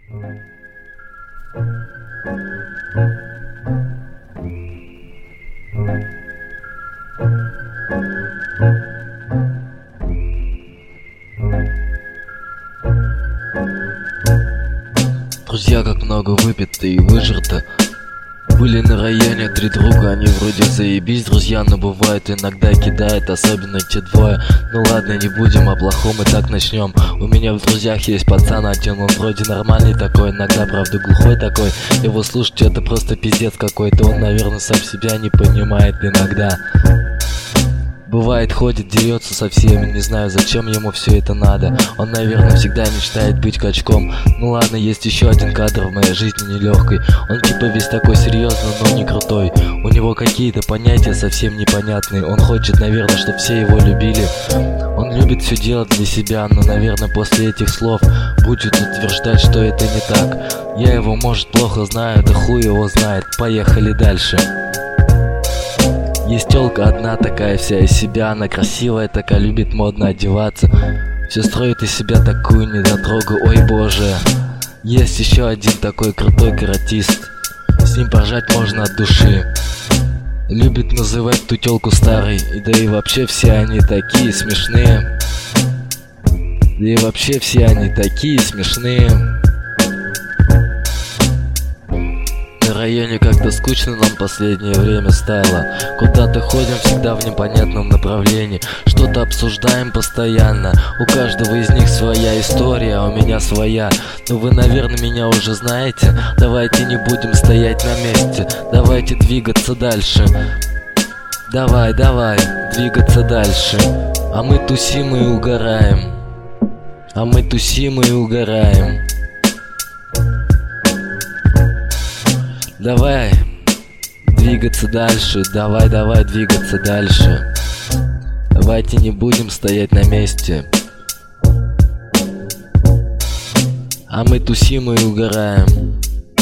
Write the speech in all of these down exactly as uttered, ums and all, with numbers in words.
Друзья, как много выпито и выжрато. Были на районе три друга, они вроде заебись, друзья, но бывает иногда кидает, особенно те двое. Ну ладно, не будем о плохом, и так начнем. У меня в друзьях есть пацан один, он вроде нормальный такой, иногда, правда, глухой такой. Его слушать это просто пиздец какой-то, он, наверное, сам себя не понимает иногда. Бывает, ходит, дерется со всеми, не знаю, зачем ему все это надо. Он, наверное, всегда мечтает быть качком. Ну ладно, есть еще один кадр в моей жизни нелегкой. Он типа весь такой серьезный, но не крутой. У него какие-то понятия совсем непонятные. Он хочет, наверное, чтобы все его любили. Он любит все делать для себя, но, наверное, после этих слов будет утверждать, что это не так. Я его, может, плохо знаю, да хуй его знает. Поехали дальше. Есть тёлка одна такая вся из себя, она красивая такая, любит модно одеваться. Все строит из себя такую недотрогу, ой боже. Есть еще один такой крутой каратист, с ним поржать можно от души. Любит называть ту тёлку старой, и да и вообще все они такие смешные. Да и вообще все они такие смешные. На районе как-то скучно нам последнее время стало. Куда-то ходим всегда в непонятном направлении, что-то обсуждаем постоянно. У каждого из них своя история, а у меня своя. Но вы, наверное, меня уже знаете. Давайте не будем стоять на месте, давайте двигаться дальше. Давай, давай, двигаться дальше. А мы тусим и угораем. А мы тусим и угораем. Давай двигаться дальше, давай, давай двигаться дальше. Давайте не будем стоять на месте. А мы тусим и угораем.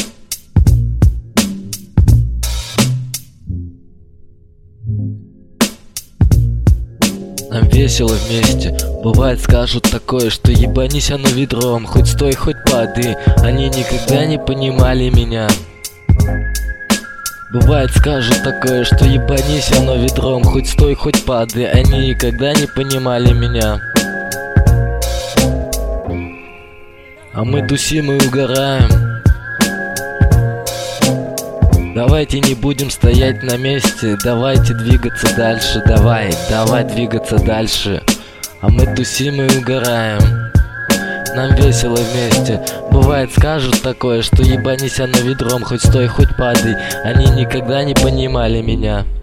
Нам весело вместе. Бывает скажут такое, что ебанись оно ведром, хоть стой, хоть падай. Они никогда не понимали меня. Бывает скажут такое, что ебанись оно ведром, хоть стой, хоть падай. Они никогда не понимали меня. А мы тусим и угораем. Давайте не будем стоять на месте, давайте двигаться дальше. Давай, давай двигаться дальше. А мы тусим и угораем. Нам весело вместе. Бывает скажут такое, что ебанись оно ведром, хоть стой, хоть падай. Они никогда не понимали меня.